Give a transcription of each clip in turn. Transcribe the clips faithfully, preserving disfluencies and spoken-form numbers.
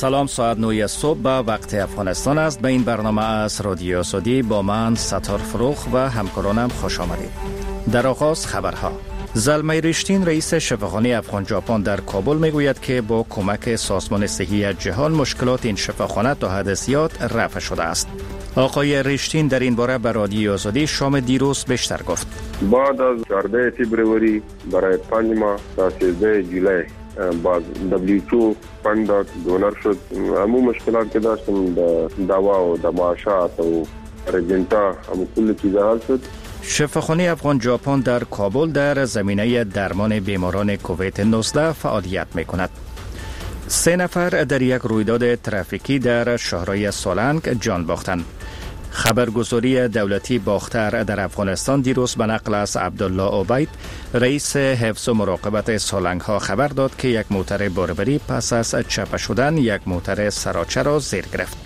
سلام، ساعت نه صبح به وقت افغانستان است. به این برنامه از رادیو آزادی با من ستار فروخ و همکارانم خوش آمدید. در آغاز خبرها. زلمه رشتین رئیس شفاخانه افغان ژاپن در کابل میگوید که با کمک سازمان صحی جهان مشکلات این شفاخانه تا حد زیاد رفع شده است. آقای رشتین در این باره به رادیو آزادی شام دیروز بیشتر گفت. بعد از چهارده فوریه برای پنج ماه تا سیزده جولای باز دبلیو فند دونر شد. همون مشکلات که داشتیم دوا و معاشات و رجنتا همون کل چیزا حل شد. شفاخانه افغان ژاپن در کابل در زمینه درمان بیماران کووید نوزده فعالیت می‌کند. سه نفر در یک رویداد ترافیکی در شهرهای سالنگ جان باختند. خبرگزاری دولتی باختر در افغانستان دیروز به نقل از عبدالله عبید رئیس حفظ و مراقبت سالنگ ها خبر داد که یک موتر باربری پس از چپه شدن یک موتر سراچه را زیر گرفت.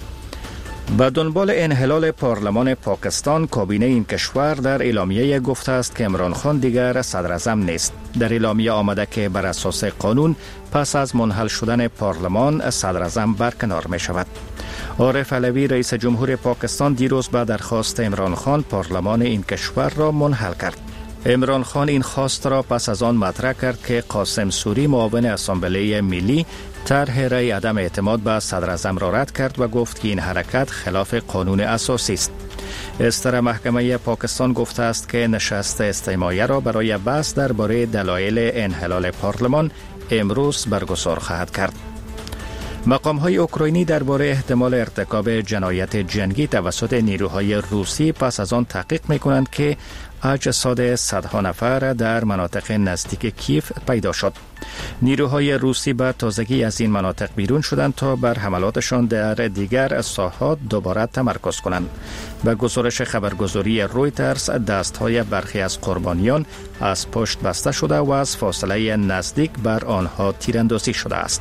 به دنبال انحلال پارلمان پاکستان، کابینه این کشور در اعلامیه گفته است که عمران خان دیگر صدر اعظم نیست. در اعلامیه آمده که بر اساس قانون پس از منحل شدن پارلمان صدر اعظم برکنار می شود. عارف علوی رئیس جمهور پاکستان دیروز به درخواست عمران خان پارلمان این کشور را منحل کرد. عمران خان این خواست را پس از آن مطرح کرد که قاسم سوری معاون اسامبله ملی طرح رأی عدم اعتماد به صدر اعظم را رد کرد و گفت که این حرکت خلاف قانون اساسی است. استر محکمه پاکستان گفته است که نشست استماعی را برای بحث درباره دلایل انحلال پارلمان امروز برگزار خواهد کرد. مقام‌های اوکراینی درباره احتمال ارتکاب جنایت جنگی توسط نیروهای روسی پس از آن تحقیق می‌کنند که اجساد صدها نفر در مناطق نزدیک کیف پیدا شد. نیروهای روسی به تازگی از این مناطق بیرون شدند تا بر حملاتشان در دیگر ساحات دوباره تمرکز کنند. به گزارش خبرگزاری رویترز، دستهای برخی از قربانیان از پشت بسته شده و از فاصله نزدیک بر آنها تیراندازی شده است.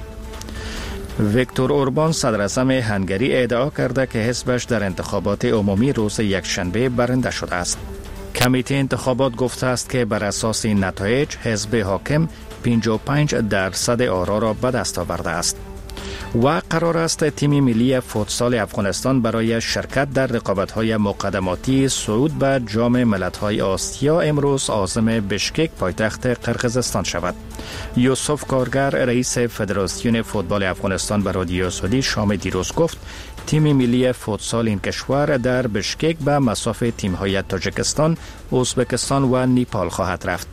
ویکتور اوربان صدر اعظم هنگری ادعا کرده که حزبش در انتخابات عمومی روز یکشنبه برنده شده است. کمیته انتخابات گفته است که بر اساس این نتایج حزب حاکم پنجاه و پنج درصد آرا را به دست آورده است. و قرار است تیم ملی فوتسال افغانستان برای شرکت در رقابت‌های مقدماتی صعود به جام ملت‌های آسیا امروز عازم بشکک پایتخت قرقیزستان شود. یوسف کارگر رئیس فدراسیون فوتبال افغانستان به رادیو آزادی شام دیروز گفت تیم ملی فوتسال این کشور در بشکک به مصاف تیم‌های تاجیکستان، ازبکستان و نیپال خواهد رفت.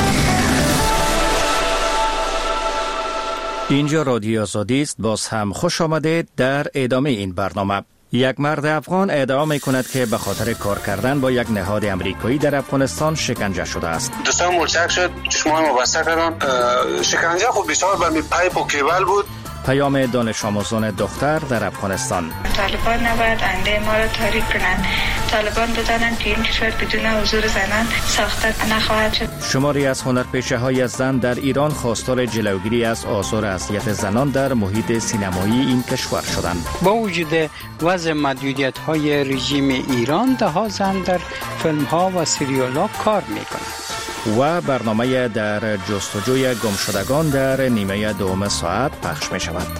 اینجا رادیو آزادی است. باز هم خوش آمدید در ادامه این برنامه. یک مرد افغان ادعا می کند که به خاطر کار کردن با یک نهاد امریکایی در افغانستان شکنجه شده است. دوستان ملچک شد، چشمان مبسته کردن. شکنجه خب بسیار به می پایپ و کیبل بود. پیام دانش آموزان دختر در افغانستان. طالبان نباید آینده ما را تاریک کنند. طالبان بدانند که این کشور بدون حضور زنان ساخته نخواهد شد. شماری از هنرپیشه های زن در ایران خواستار جلوگیری از آزار و اذیت زنان در محیط سینمایی این کشور شدند. با وجود وضع محدودیت های رژیم ایران، ده ها زن در فیلم ها و سریال ها کار می کنند. و برنامه در جستجوی گمشدگان در نیمه دوم ساعت پخش می شود.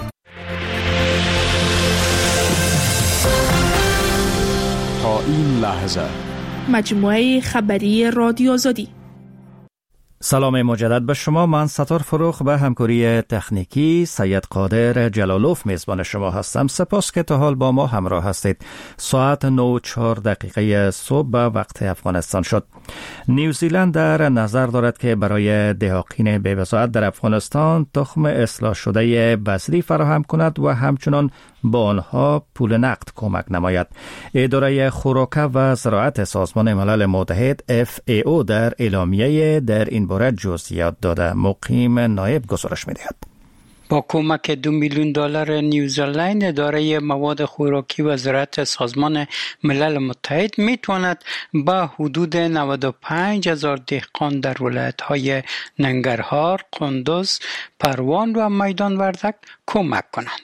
تا این لحظه مجموعه خبری رادیو آزادی. سلام مجدد به شما. من ستار فروخ به همکاری تکنیکی سید قادر جلالوف میزبان شما هستم. سپاس که تا حال با ما همراه هستید. ساعت نه و چهار دقیقه صبح به وقت افغانستان شد. نیوزیلند در نظر دارد که برای دهاقین بی‌وزاعت در افغانستان تخم اصلاح شده بذری فراهم کند و همچنان با آنها پول نقد کمک نماید. اداره خوراک و زراعت سازمان ملل متحد اف ای او در اعلامیه در این باره جزئیات داده. مقیم نایب گزارش می‌دهد. با کمک دو میلیون دلار نیوزیلند، اداره مواد خوراکی و زراعت سازمان ملل متحد میتواند به حدود نود و پنج هزار دهقان در ولایت‌های ننگرهار، قندوز، پروان و میدان وردک کمک کنند.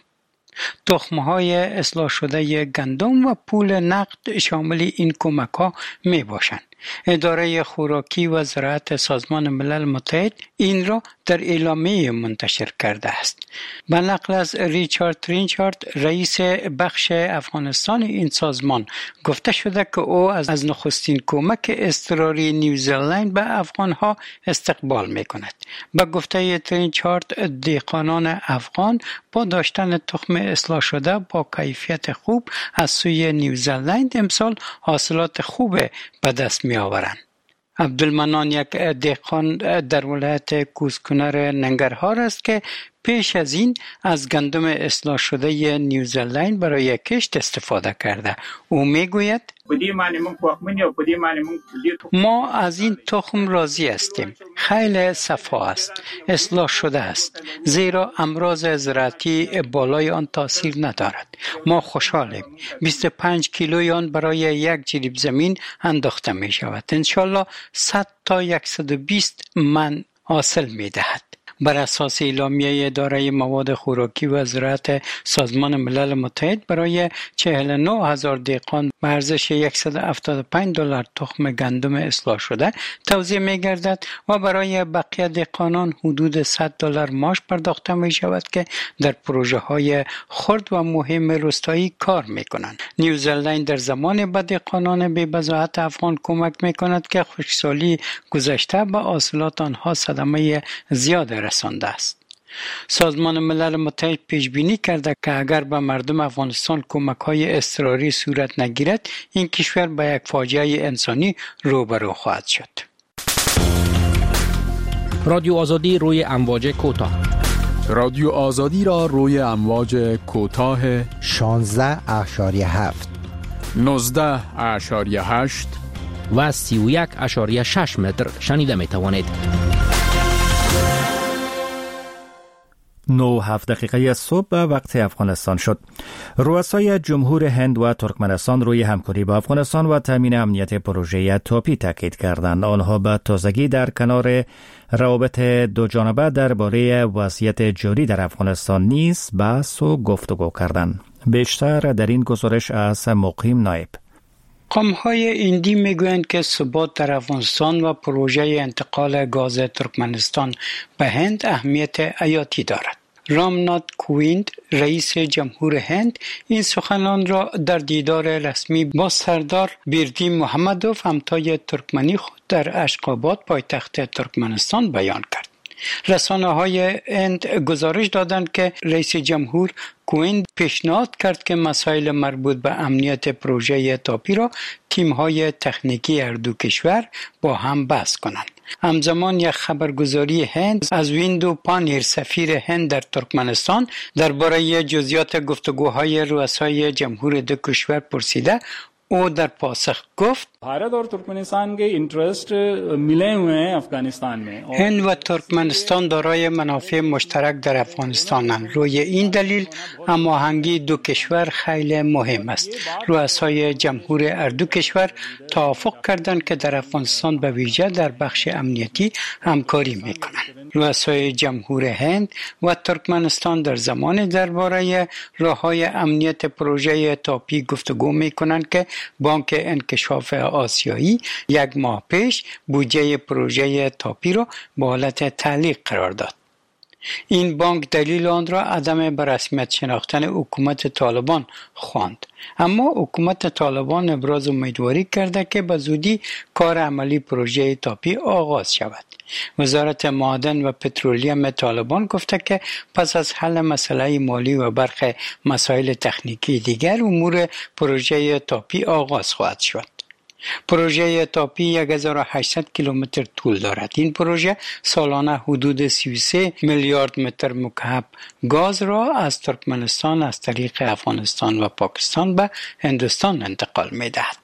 تخم‌های اصلاح شده گندم و پول نقد شامل این کمک‌ها میباشند. اداره خوراکی و زراعت سازمان ملل متحد این را در اعلامیه منتشر کرده است. به نقل از ریچارد رینچارد رئیس بخش افغانستان این سازمان گفته شده که او از نخستین کمک اضطراری نیوزیلند به افغانها استقبال می کند. به گفته رینچارد دهقانان افغان با داشتن تخم اصلاح شده با کیفیت خوب از سوی نیوزیلند امسال حاصلات خوب به دست می آورند. عبدالمنان یک دهقان در ولایت کوسکنر ننگرهار است که پیش از این از گندم اصلاح شده نیوزیلند برای کشت استفاده کرده. او میگوید ما از این تخم راضی هستیم. خیلی صفا است، اصلاح شده است، زیرا امراض زراعتی بالای آن تاثیر ندارد. ما خوشحالیم. بیست و پنج کیلوی آن برای یک جریب زمین انداخته می شود. انشالله صد تا صد و بیست من حاصل می دهد. بر اساس اعلامیه اداره مواد خوراکی و زراعت سازمان ملل متحد برای چهل و نه هزار دهقان به ارزش صد و هفتاد و پنج دلار تخم گندم اصلاح شده توزیع می گردد و برای بقیه دهقانان حدود صد دلار معاش پرداخته می شود که در پروژه های خرد و مهم روستایی کار می کنند. نیوزیلند در زمان به دهقانان بی بضاعت افغان کمک می کند که خشکسالی گذشته به حاصلات آنها صدمه زیاد رسانده است. سازمان ملل متحد پیش بینی کرده که اگر به مردم افغانستان کمک های اضطراری صورت نگیرد این کشور به یک فاجعه انسانی روبرو خواهد شد. رادیو آزادی روی امواج کوتاه. رادیو آزادی را روی امواج کوتاه شانزده اشاریه هفت نوزده اشاریه هشت و سی و یک اشاریه شش متر شنیده می توانید. نو هفت دقیقه صبح به وقت افغانستان شد. رؤسای جمهور هند و ترکمنستان روی همکاری با افغانستان و تامین امنیت پروژه تاپی تاکید کردند. آنها به تازگی در کنار روابط دو جانبه درباره وضعیت جاری در افغانستان نیز بحث و گفتگو کردند. بیشتر در این گزارش از مقیم نایب. قوم‌های هندی میگویند که ثبات در افغانستان و پروژه انتقال گاز ترکمنستان به هند اهمیت حیاتی دارد. رامنات کوویند رئیس جمهور هند این سخنان را در دیدار رسمی با سردار بیردی محمدوف همتای ترکمنی خود در اشقاباد پایتخت ترکمنستان بیان کرد. رسانه های هند گزارش دادند که رئیس جمهور کوویند پیشنهاد کرد که مسائل مربوط به امنیت پروژه تاپی را تیم‌های تکنیکی هر دو کشور با هم بحث کنند. همزمان یک خبرگزاری هند از ویندو پانیر سفیر هند در ترکمنستان درباره جزئیات گفتگوهای رؤسای جمهور دو کشور پرسیده، او در پاسخ گفت भारत और तुर्कमेनिस्तान के इंटरेस्ट मिले हुए हैं अफगानिस्तान में. هند و ترکمنستان دارای منافع مشترک در افغانستانند. روی این دلیل هماهنگی دو کشور خیلی مهم است. رؤسای جمهور هر دو کشور توافق کردند که در افغانستان به ویژه در بخش امنیتی همکاری میکنند. رؤسای جمهور هند و ترکمنستان در زمان درباره راههای امنیت پروژه تاپی گفتگو میکنند که بانک انکشاف آسیایی یک ماه پیش بودجه پروژه تاپی را به حالت تعلیق قرار داد. این بانک دلیل آن را عدم به رسمیت شناختن حکومت طالبان خواند. اما حکومت طالبان ابراز امیدواری کرده که به زودی کار عملی پروژه تاپی آغاز شود. وزارت معادن و پترولیم طالبان گفته که پس از حل مسئله مالی و برخی مسائل تکنیکی دیگر امور پروژه تاپی آغاز خواهد شد. پروژه تاپی یک هزار و هشتصد کیلومتر طول دارد. این پروژه سالانه حدود سی و سه میلیارد متر مکعب گاز را از ترکمنستان از طریق افغانستان و پاکستان به هندوستان انتقال می دهد.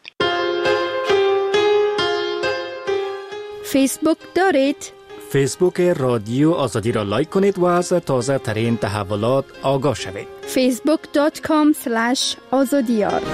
فیسبوک دارید؟ فیسبوک رادیو آزادی را لایک کنید و از تازه ترین تحولات آگاه شوید. فیسبوک دات کام اسلش آزادیار.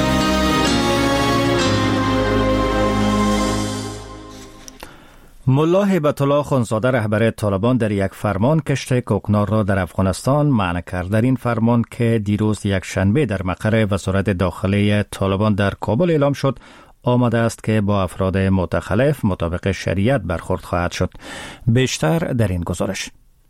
ملا هیبت الله خانزاده رهبر طالبان در یک فرمان کشت کوکنار را در افغانستان منع کرد. در این فرمان که دیروز یک شنبه در مقر وزارت داخلی طالبان در کابل اعلام شد، آمده است که با افراد متخلف مطابق شریعت برخورد خواهد شد. بیشتر در این گزارش.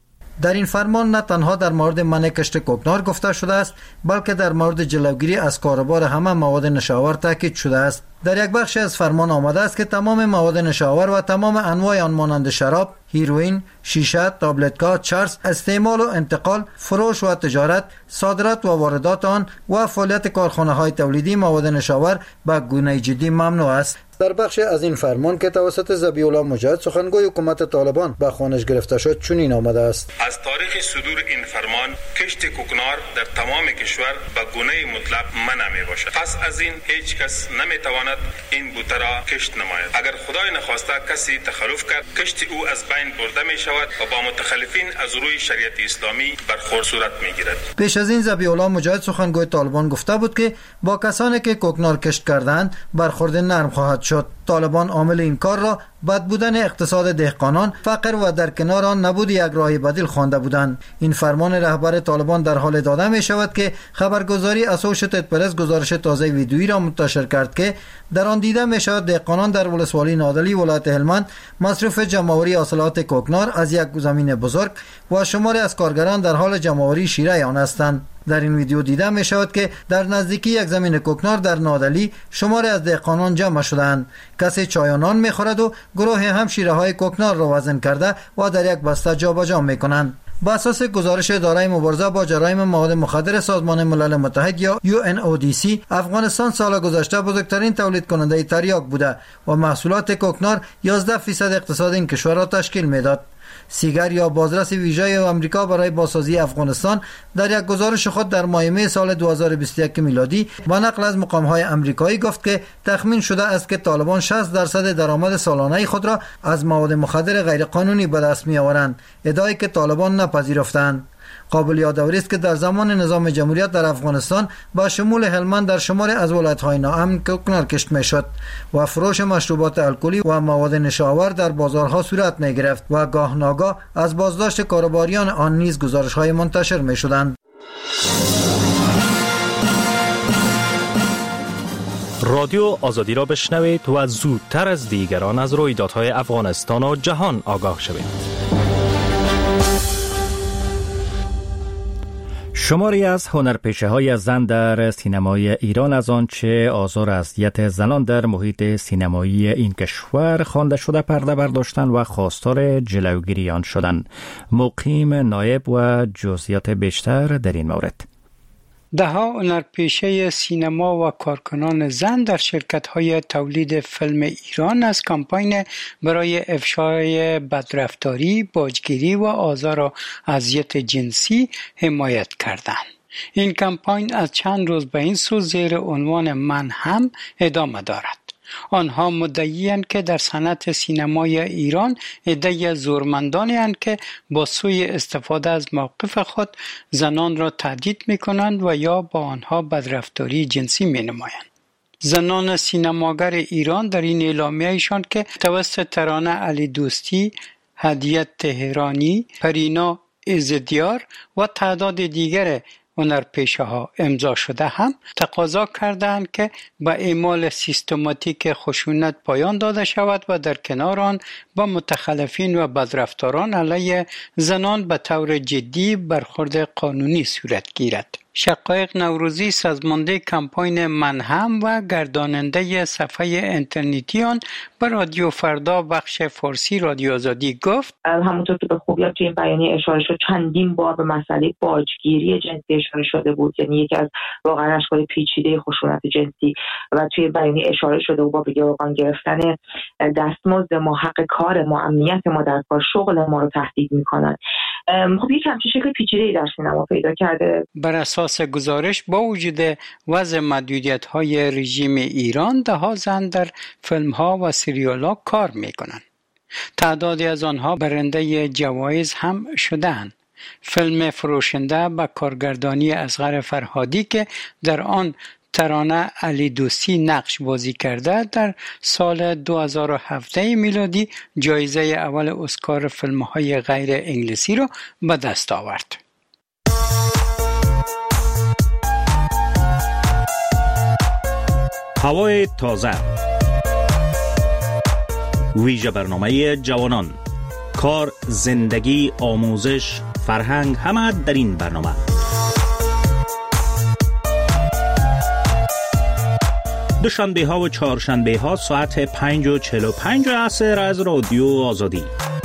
در این فرمان نه تنها در مورد منع کشت کوکنار گفته شده است، بلکه در مورد جلوگیری از کاروبار همه مواد نشاور تاکید شده است. در یک بخش از فرمان آمده است که تمام مواد نشاور و تمام انواع آن مانند شراب، هیروئین، شیشه، تابلت‌ها، چرس، استعمال و انتقال، فروش و تجارت، صادرات و واردات آن و فعالیت کارخانه‌های تولیدی مواد نشاور به گونه جدی ممنوع است. در بخش از این فرمان که توسط ذبیح الله مجاهد سخنگوی حکومت طالبان به خوانش گرفته شد چنین آمده است: از تاریخ صدور این فرمان کشت کوکنار در تمام کشور به گونه مطلق منع می باشد. پس از این هیچ کس نمی تواند این بوته را کشت نماید. اگر خدای نخواسته کسی تخلف کرد، کشت او از بین برده می شود و با متخلفین از روی شریعت اسلامی برخورد صورت می گیرد. پیش از این ذبیح الله مجاهد سخنگوی طالبان گفته بود که با کسانی که کوکنار کشت کردند برخورد نرم خواهد شد. طالبان عامل این کار را بد بودن اقتصاد دهقانان، فقر و در کنار آن نبود یک راه بدیل خوانده بودند. این فرمان رهبر طالبان در حال داده می شود که خبرگزاری اسوشیتد پرس گزارش تازه ویدیویی را منتشر کرد که در آن دیده می شود دهقانان در ولسوالی نادلی ولایت هلمند مصرف جمع‌آوری حاصلات کوکنار از یک زمین بزرگ و شماری از کارگران در حال جمع‌آوری شیره آن هستند. در این ویدیو دیده می شود که در نزدیکی یک زمین کوکنار در نادلی شماری از دهقانان جمع شدند. کسی چایانان می خورد و گروه هم شیره های کوکنار را وزن کرده و در یک بسته جابجا می کنند. بر اساس گزارش اداره مبارزه با جرایم مواد مخدر سازمان ملل متحد یا یو ان او دی سی، افغانستان سال گذشته بزرگترین تولید کننده تریاک بوده و محصولات کوکنار یازده درصد اقتصاد این کشور را تشکیل میداد. سیگر یا بازرس ویژه آمریکا برای بازسازی افغانستان در یک گزارش خود در ماه می سال دو هزار و بیست و یک میلادی با نقل از مقام‌های آمریکایی گفت که تخمین شده است که طالبان شصت درصد درآمد سالانه خود را از مواد مخدر غیرقانونی به دست می‌آورند، ادعایی که طالبان نپذیرفتند. قابل یادآوری است که در زمان نظام جمهوریت در افغانستان با شمول هلمند در شماری از ولایت‌های ناامن کوکنار کشت می‌شد و فروش مشروبات الکلی و مواد نشاور در بازارها صورت می‌گرفت و گاه ناگاه از بازداشت کاروباریان آن نیز گزارش‌های منتشر می‌شدند. رادیو آزادی را بشنوید و زودتر از دیگران از رویدادهای افغانستان و جهان آگاه شوید. شماری از هنرپیشه‌های زن در سینمای ایران از آنچه آزار و اذیت زنان در محیط سینمایی این کشور خوانده شده پرده برداشتند و خواستار جلوگیری آن شدند. مقیم نایب و جزئیات بیشتر در این مورد. دهها هنرپیشه سینما و کارکنان زن در شرکت‌های تولید فیلم ایران از کمپین برای افشای بدرفتاری، باجگیری و آزار و اذیت جنسی حمایت کردند. این کمپین از چند روز به این سو زیر عنوان من هم ادامه دارد. آنها مدعی‌اند که در صنعت سینمای ایران عده زورمندانی اند که با سوی استفاده از موقف خود زنان را تهدید می‌کنند و یا با آنها بدرفتاری جنسی می‌نمایند. زنان سینماگر ایران در این اعلامیه‌شان که توسط ترانه علی دوستی، هدیه تهرانی، پرینا عزدیار و تعداد دیگر هنرپیشه ها امضا شده هم تقاضا کردند که با اعمال سیستماتیک خشونت پایان داده شود و در کنار آن با متخلفین و بدرفتاران علیه زنان به طور جدی برخورد قانونی صورت گیرد. شقایق نوروزی سازمانده کمپین من هم و گرداننده صفحه اینترنتی آن به رادیو فردا بخش فارسی رادیو آزادی گفت: همونطور که به خوبی توی این بیانیه اشاره شد چندین بار به مسئله باجگیری جنسی اشاره شده بود، یعنی یکی از واقعا اشکال پیچیده خشونت جنسی و توی بیانیه اشاره شده بود با به گروگان گرفتن دستمزد ما، حق کار ما، امنیت ما در کار، شغل ما رو تهدید میکنن. خب یک همچین شکل پیچیده‌ای در سینما پیدا کرده. بر اساس گزارش با وجود وضع محدودیت‌های رژیم ایران ده‌ها زن در فیلم‌ها و سریال‌ها کار می‌کنند. تعدادی از آنها برنده جوایز هم شدند. فیلم فروشنده با کارگردانی اصغر فرهادی که در آن ترانه علی دوستی نقش بازی کرده در سال دو هزار و هفده میلادی جایزه اول اسکار فیلم‌های غیر انگلیسی را به دست آورد. هوای تازه ویژه برنامه جوانان. کار، زندگی، آموزش، فرهنگ، همه در این برنامه. دوشنبه ها و چهارشنبه ها ساعت پنج و چهل و پنج عصر از رادیو آزادی.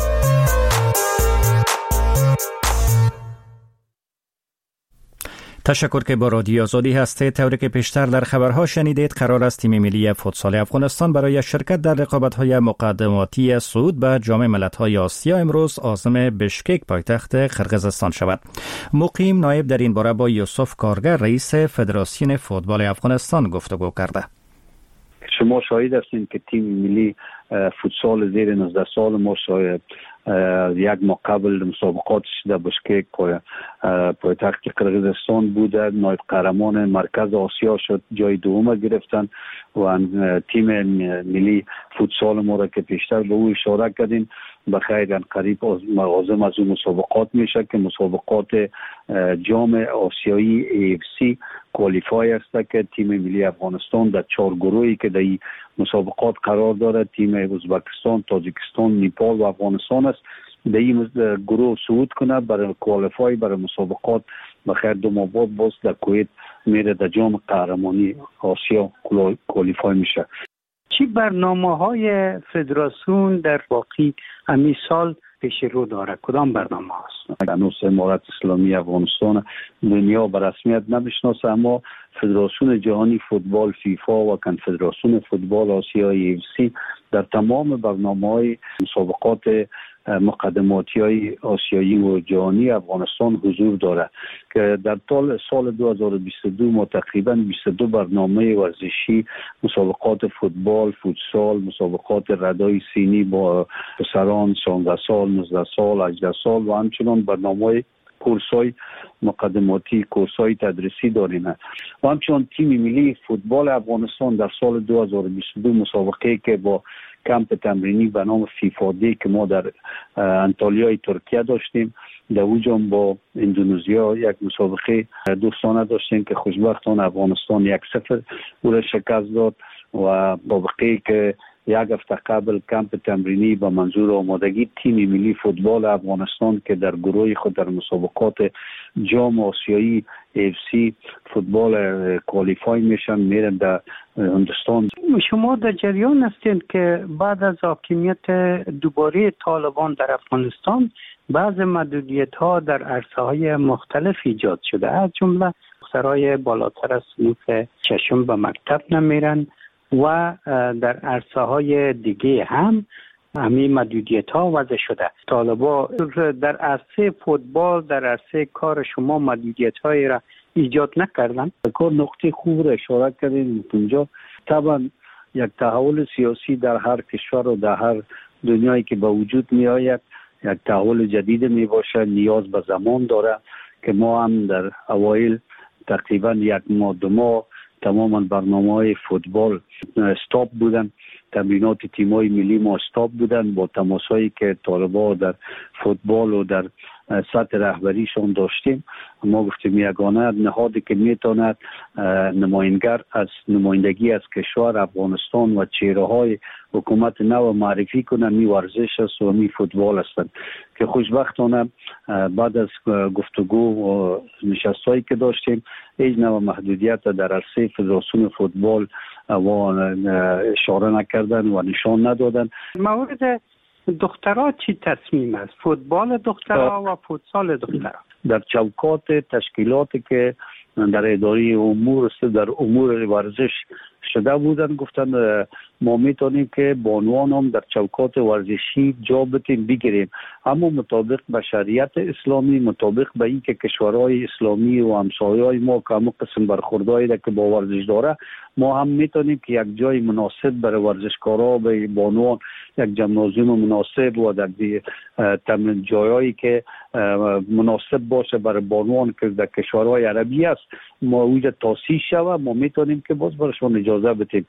تشکر که با رادیو آزادی هستید. طوری که پیشتر در خبرها شنیدید، قرار است تیم ملی فوتسال افغانستان برای شرکت در رقابت‌های مقدماتی صعود به جام ملت‌های آسیا امروز عازم بشکک پایتخت قرقیزستان شود. مقیم نایب در این باره با یوسف کارگر رئیس فدراسیون فوتبال افغانستان گفتگو کرده. شما شاهد هستید که تیم ملی فوتسال زیر نوزده سال ما شاید یک ماه قبل مسابقاتش در بشکک پایتخت قرقیزستان بوده، نایب قهرمان مرکز آسیا شد، جای دوم گرفتن و تیم ملی فوتسال ما را که پیشتر به او اشاره کردیم بخیر قریب عازم از اون مسابقات میشه که مسابقات جام آسیایی ای اف سی کوالیفای است که تیم ملی افغانستان در چهار گروهی که در این مسابقات قرار داره، تیم ازبکستان، تاجیکستان، نیپال و افغانستان است، در این گروه صعود کنه برای کوالیفای برای مسابقات بخیر دو ماه بعد باز در کویت میره در جام قهرمانی آسیا کوالیفای میشه. چی برنامه های فدراسیون در واقع امی سال پیش رو داره؟ کدام برنامه هست؟ هنوز امارت اسلامی افغانستان دنیا به رسمیت نمیشناسه، اما فدراسیون جهانی فوتبال فیفا و کنفدراسیون فوتبال آسیایی اف سی در تمام برنامه‌های مسابقات مقدماتی های آسیایی و جهانی افغانستان حضور داره که در طول سال دو هزار و بیست و دو ما تقریبا بیست و دو برنامه ورزشی، مسابقات فوتبال، فوتسال، مسابقات ردای سینی با پسران شانزده سال، نوزده سال، هجده سال و همچنان برنامه کورسای مقدماتی، کورسای تدریسی داریم و همچنان تیم ملی فوتبال افغانستان در سال دو هزار و بیست و دو مسابقه که با کمپ تمرینی به نام فیفا دی که ما در انطالیای ترکیه داشتیم، در اوجم با اندونزیا یک مسابقه دوستانه داشتیم که خوشبختانه افغانستان یک صفر او را شکست داد و مسابقه که یک هفته قبل کمپ تمرینی با منظور آمادگی تیم ملی فوتبال افغانستان که در گروه خود در مسابقات جام آسیایی اف سی فوتبال کوالیفای میشن میرن در هندوستان. شما در جریان هستید که بعد از حاکمیت دوباره طالبان در افغانستان بعض محدودیت ها در عرصه های مختلف ایجاد شده، از جمله دخترای بالاتر از صنف ششم به مکتب نمیرن و در عرصه های دیگه هم همین محدودیت ها وضع شده. طالبا در عرصه فوتبال، در عرصه کار شما محدودیت هایی را ایجاد نکردن؟ کار نقطه خوب را اشاره کردیم اونجا. طبعا یک تحول سیاسی در هر کشور و در هر دنیایی که به وجود می آید یک تحول جدید می باشه، نیاز به زمان داره که ما هم در اوایل تقریبا یک ماه دو ماه تماما برنامه‌های فوتبال استاپ بودن، تمرینات تیم‌های ملی ما استاپ بودن با تماسایی که طالبا در فوتبال و در سطح رهبریشون داشتیم. ما گفتیم یگانه نهادی که میتواند نماینگر از نمایندگی از کشور افغانستان و چهره‌های حکومت نو معرفی کنن می ورزش است و می فوتبال هستند که خوشبختانه بعد از گفتگو و نشستایی که داشتیم هیچ نوع محدودیت در عرصه فدراسیون فوتبال و اشاره نکردن و نشان ندادن. مورد دخترها چی تصمیم است؟ فوتبال دخترها و فوتسال دخترها در چوکات تشکیلاتی که در اداره امور در امور ورزش شده بودن گفتن ما میتونیم که بانوان هم در چوکات ورزشی جا بتیم بگیریم، اما مطابق به شریعت اسلامی، مطابق به این که کشورهای اسلامی و همسایه‌های ما که همون قسم برخوردهایی که با ورزش داره، ما هم میتونیم که یک جای مناسب برای ورزشکارا به بانوان یک جمنازیوم مناسب و در تمرین جایایی که مناسب باشه برای بانوان که در کشورهای عربی است ما اونجا تاسیس شود، ما میتونیم که باز برشون اجازه بدیم.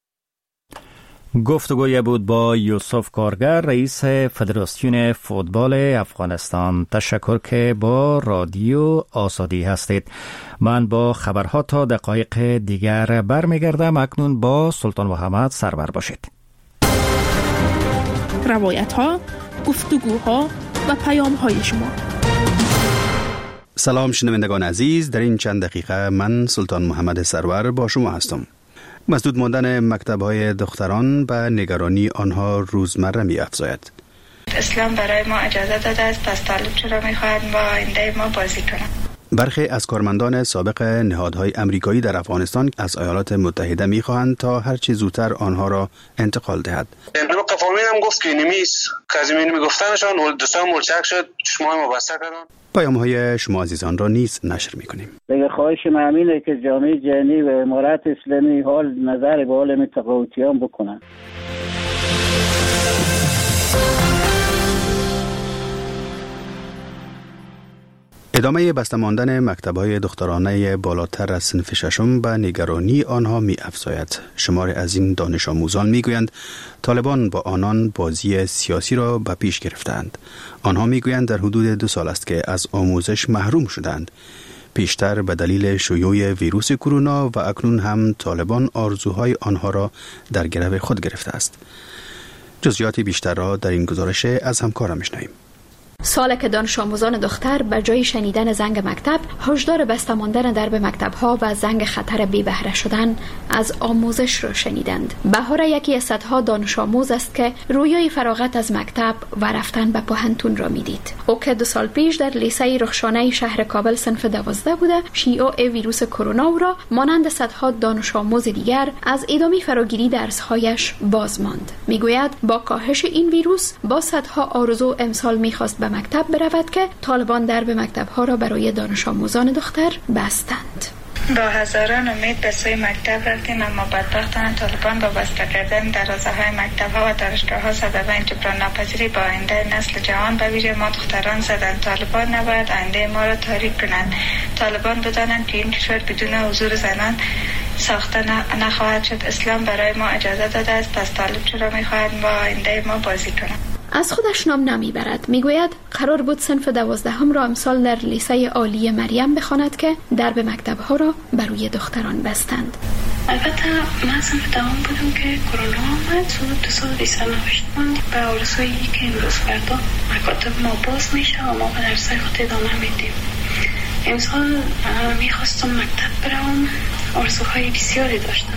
گفتگوی بود با یوسف کارگر رئیس فدراسیون فوتبال افغانستان. تشکر که با رادیو آزادی هستید. من با خبرها تا دقایق دیگر برمیگردم. اکنون با سلطان محمد سرور باشید. روایت‌ها، گفتگوها و پیام‌های شما. سلام شنوندگان عزیز، در این چند دقیقه من سلطان محمد سرور با شما هستم. مسدود ماندن مکتب‌های دختران به نگرانی آنها روزمره می‌افزاید. اسلام برای ما اجازه داده است، پس طالب چرا می‌خواهد با آینده ما بازی کنند؟ برخی از کارمندان سابق نهادهای امریکایی در افغانستان از ایالات متحده می‌خواهند تا هر چه زودتر آنها را انتقال دهد. امروز قفامین هم گفت که نمیست که از این میگفتنشان دوستان ملچک شد، چشمای ما بسته کردن. پیام‌های شما عزیزان را نیز نشر می‌کنیم. دیگه خواهش من همینه که جامعه جهانی و امارات اسلامی حال نظر به حال متقاعدیان بکنن. ادامه بسته ماندن مکتب‌های دخترانه بالاتر از صنف ششم به نگرانی آنها می‌افزاید. شمار از این دانش آموزان می‌گویند طالبان با آنان بازی سیاسی را به پیش گرفتند. آنها می‌گویند در حدود دو سال است که از آموزش محروم شدند. پیشتر به دلیل شیوع ویروس کرونا و اکنون هم طالبان آرزوهای آنها را در گرو خود گرفته است. جزئیات بیشتر را در این گزارش از همکارم می‌شنویم. سال که دانش آموزان دختر به جای شنیدن زنگ مکتب هشدار بسته ماندن درب مکتب‌ها و زنگ خطر بی بهره شدن از آموزش را شنیدند. بهاره یکی از صدها دانش آموز است که رویای فراغت از مکتب و رفتن به پوهنتون را میدید. او که دو سال پیش در لیسه رخشانه شهر کابل صنف دوازده بوده، شیوع ویروس کرونا او را مانند صدها دانش آموز دیگر از ادامه فراگیری درس‌هایش باز ماند. میگوید با کاهش این ویروس با صدها آرزو امسال می‌خواست به مکتب برود که طالبان درب مکتب‌ها را برای دانش آموزان دختر بستند. با هزاران امید به سوی مکتب رفتیم، اما بدبختانه طالبان با بسته کردن دروازه‌های مکتب‌ها و دانشگاه‌ها سبب جبران ناپذیری با آینده نسل جوان به ویژه ما دختران زدند. طالبان نباید آینده ما را تاریک کنند. طالبان بدانند که این کشور بدون حضور زنان ساخته نخواهد شد. اسلام برای ما اجازه داده است، پس طالب چرا می‌خواهد با آینده ما بازی کنند؟ از خودش نام نمیبرد. میگوید قرار بود صنف دوازدهم را امسال در لیسه عالی مریم بخواند که درب مکتب‌ها را بر روی دختران بستند. البته من صنف دوم بودم که کرونا آمد، زود دو سال لیسه نوشتم به آرزویی که امروز فردا مکاتب ما باز میشه و ما به درسای خود ادامه میدیم. امسال میخواستم مکتب برم، آرزوهای بسیاری داشتم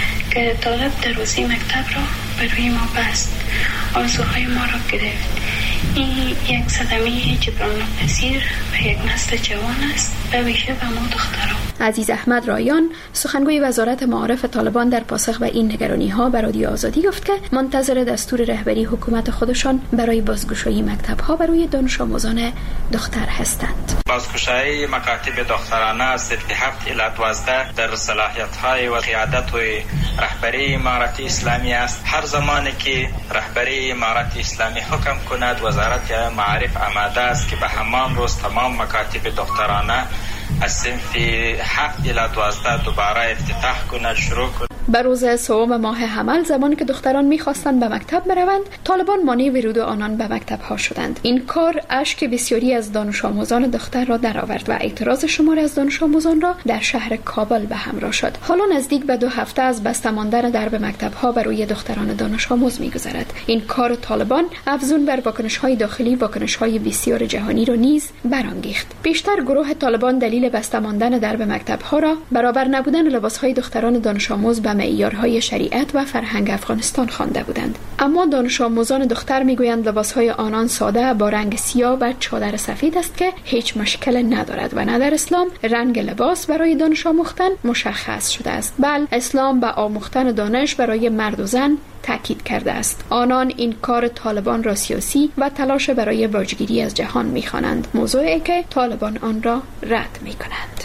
که طالب دروازه مکتب را بر روی ما بست، آرزوهای ما را گرفت. این یک صدمه جبران ناپذیر به یک نسل جوان است، به ویژه به ما دختران. عزیز احمد رایان، سخنگوی وزارت معارف طالبان، در پاسخ به این نگرانی‌ها به رادیو آزادی گفت که منتظر دستور رهبری حکومت خودشان برای بازگشایی مکتب‌ها بر روی دانش آموزان دختر هستند. بازگشایی مکاتب دخترانه از سطح هفت الی دوازده در صلاحیت‌های و قیادت و رهبری امارت اسلامی است. هر زمانی که رهبری امارت اسلامی حکم کند، وزارت معارف آماده است که به همان روز تمام مکاتب دخترانه از صنف هفت الی دوازده دوباره افتتاح کند، شروع کند. به روز سوم ماه حمل، زمانی که دختران می‌خواستند به مکتب بروند، طالبان مانع ورود آنان به مکتب‌ها شدند. این کار اشک بسیاری از دانش آموزان دختر را درآورد و اعتراض شماری از دانش آموزان را در شهر کابل به همراه شد. حالا نزدیک به دو هفته از بسته ماندن درب مکتب‌ها بر روی دختران دانش آموز می‌گذرد. این کار طالبان افزون بر واکنش‌های داخلی، واکنش‌های بسیار جهانی را نیز برانگیخت. بیشتر گروه طالبان دلیل بسته ماندن درب مکتب‌ها را برابر نبودن لباس‌های دختران دانش آموز به معیارهای شریعت و فرهنگ افغانستان خوانده بودند. اما دانش آموزان دختر میگویند لباسهای آنان ساده با رنگ سیاه و چادر سفید است که هیچ مشکل ندارد و نه در اسلام رنگ لباس برای دانش آموختن مشخص شده است، بل اسلام به آموختن دانش برای مرد و زن تاکید کرده است. آنان این کار طالبان را سیاسی و تلاش برای باجگیری از جهان می‌خوانند، موضوعی که طالبان آن را رد می‌کنند.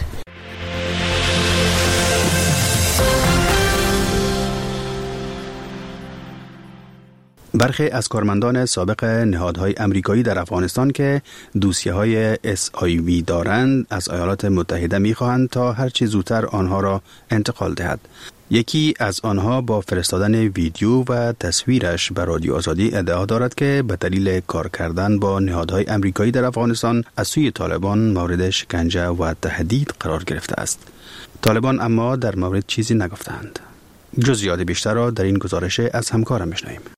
برخی از کارمندان سابق نهادهای امریکایی در افغانستان که دوسیه‌های اس آی وی دارند از ایالات متحده می‌خواهند تا هر چه زودتر آنها را انتقال دهد. یکی از آنها با فرستادن ویدیو و تصویرش به رادیو آزادی ادعا دارد که به دلیل کار کردن با نهادهای امریکایی در افغانستان از سوی طالبان مورد شکنجه و تهدید قرار گرفته است. طالبان اما در مورد چیزی نگفتند. جزئیات بیشتر را در این گزارش از همکارم می‌شنویم. دروازه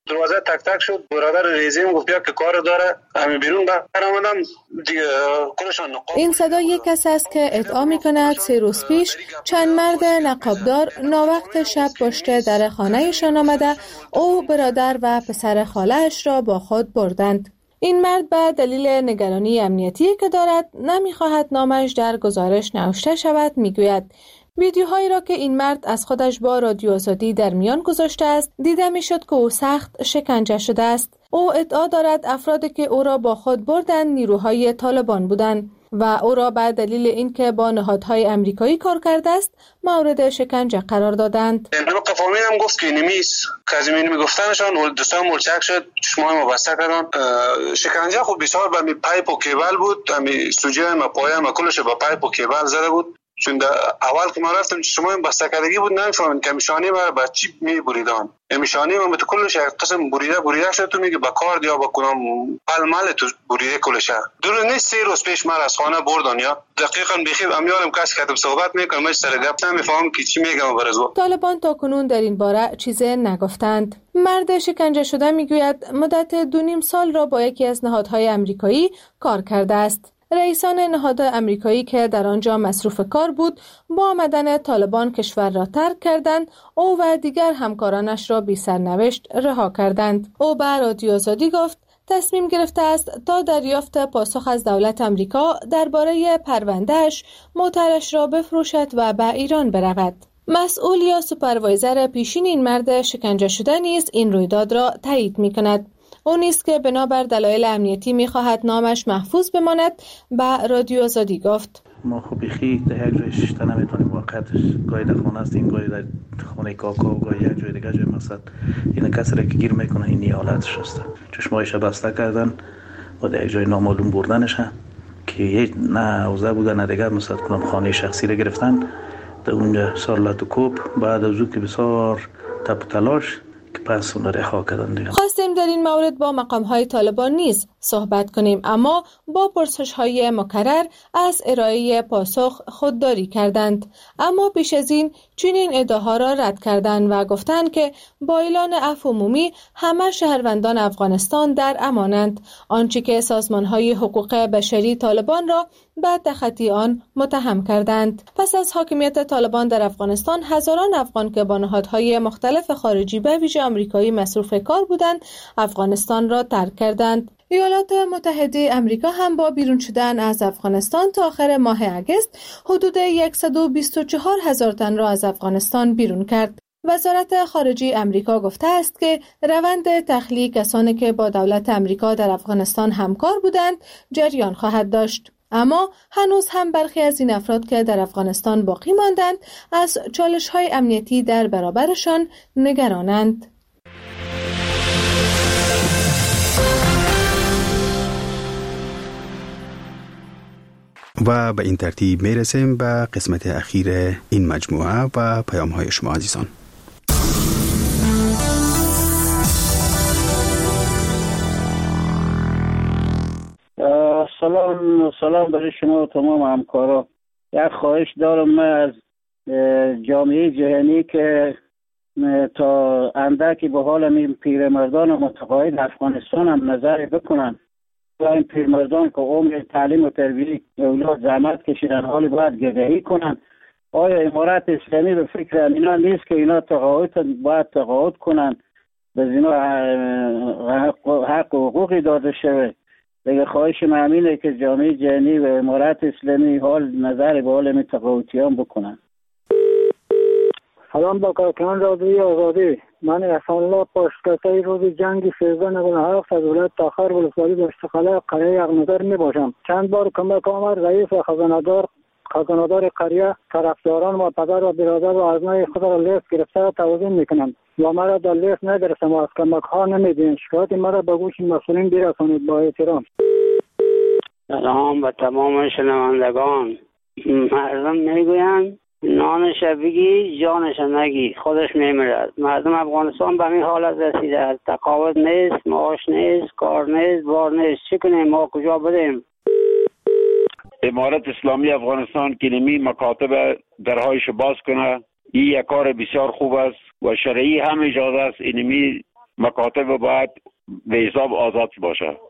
تک تک شد. برادر ریزیم گفت بیا که کار داره، همین بیرون برآمدم دیگه کلشان نقاب. این صدا یک کس است که ادعا می‌کند سه روز پیش چند مرد نقابدار ناوقت شب پشت در خانه‌شان آمده او برادر و پسر خاله‌اش را با خود بردند. این مرد به دلیل نگرانی امنیتی که دارد نمی‌خواهد نامش در گزارش نوشته شود میگوید ویدیوهایی را که این مرد از خودش با رادیو آزادی در میان گذاشته است دیده میشد که او سخت شکنجه شده است. او ادعا دارد افرادی که او را با خود بردند نیروهای طالبان بودند و او را به دلیل اینکه با نهادهای امریکایی کار کرده است مورد شکنجه قرار دادند. من قفامیدم گفت که نمیست که از این میگفتنشان دوستان ملچک شد چشمای ما بسته کردن. شکنجه خب بسیار به می پایپ و کیبل بود، می سوجه ما پایه ما کلش با پایپ و کیبل زده بود. چون اول که ما رفتم چشمای بسته کردگی بود نمیفهمم که میشانی ما با چی میبریدن. میشانی ما تو کلش قسم بریده بریده شد تو میگه با کارد یا با کدام پلمل تو بریده کلش. دور نیست سه روز پیش من از خانه بردن یا دقیقاً بخیر امیارم کسی که صحبت میکنه من سر گپ نمیفهمم که چی میگم برزو. طالبان تا کنون در این باره چیزی نگفتند. مرد شکنجه شده میگوید مدت دو نیم سال را با یکی از نهادهای امریکایی کار کرده است. رئیسان نهاد امریکایی که در آنجا مصروف کار بود با آمدن طالبان کشور را ترک کردند. او و دیگر همکارانش را بی سرنوشت رها کردند. او به رادیو آزادی گفت تصمیم گرفته است تا دریافت پاسخ از دولت امریکا درباره پروندهش موترش را بفروشد و به ایران برود. مسئول یا سوپروایزر پیشین این مرد شکنجه شده نیز این رویداد را تایید می‌کند. او نیست که بنابر دلایل امنیتی می‌خواهد نامش محفوظ بماند به رادیو آزادی گفت. ما خب بخی در یک جای ششته نمیتونیم واقعیتش گاهی در خانه هستیم گاهی در خانه کاکا و گاهی یک جای دیگه جای مقصد این کسی را که گیر میکنه این حالتش هست. چشمایش بسته کردن و در یک جای نامعلوم بردنش که یک نه حوزه بوده نه دیگر مثلا کنم خانه شخصی را گرفتن در اونجا سالت و کوب بعد از او که بسیار تپ تلاش پس اون رها کردن دیگه. خواستیم در این مورد با مقام‌های طالبان نیز صحبت کنیم اما با پرسش‌های مکرر از ارائه پاسخ خودداری کردند. اما پیش از این چنین ادعاها را رد کردند و گفتند که با اعلان عفو عمومی همه شهروندان افغانستان در امانند. آنچه که سازمان‌های حقوق بشری طالبان را به تخطی آن متهم کردند. پس از حاکمیت طالبان در افغانستان هزاران افغان که با نهادهای مختلف خارجی به ویژه آمریکایی مصروف کار بودند افغانستان را ترک کردند. ایالات متحده آمریکا هم با بیرون شدن از افغانستان تا آخر ماه اگست حدود صد و بیست و چهار هزار تن را از افغانستان بیرون کرد. وزارت خارجه آمریکا گفته است که روند تخلیه کسانی که با دولت آمریکا در افغانستان همکار بودند جریان خواهد داشت. اما هنوز هم برخی از این افراد که در افغانستان باقی ماندند از چالش‌های امنیتی در برابرشان نگرانند. و به این ترتیب میرسیم به قسمت اخیر این مجموعه و پیام های شما عزیزان. سلام سلام برای شما و تمام همکارا. یک خواهش دارم من از جامعه جهانی که تا اندکی به حال این پیرمردان متقاعد افغانستان هم نظر بکنن و این پیرمردان که عمر تعلیم و تربیت اولاد زحمت کشیدن حالی باید گدایی کنن. آیا امارت اسلامی به فکر اینا نیست که اینا تقاعد باید تقاعد کنن به اینا حق و حقوقی داده شود؟ دیگه خواهش من همینه که جامعه جهانی و امارت اسلامی حال نظر به حال می تقاعدیان بکنن. سلام با کارکنان رادیوی آزادی. من احسان الله پاسکرتای روز جنگ سیزده نود و هفت از ولایت تاخر ولسوالی دشتخاله قریه یغنظر می باشم. چند بار کمک آمد رئیس و خزاندار خزاندار قریه طرفداران و پدر و برادر و ابنای خود را لیست گرفته توضیح میکنند و مرا در لیست ندرسم و از کمک ها نمیدین. شکایت مرا به گوش مسئولین برسانید. با احترام. سلام به تمام شنوندگان. مردم میگویند نانش بگی جانش نگی خودش میمیرد. مردم افغانستان به این حالت رسیده. تقاعد نیست، معاش نیست، کار نیست، بار نیست. چی کنیم؟ ما کجا بدیم؟ امارت اسلامی افغانستان که نمی مکاتب درهایش باز کنه این یک کار بسیار خوب است و شرعی هم اجازه است اینمی مکاتب باید به حساب آزاد باشه.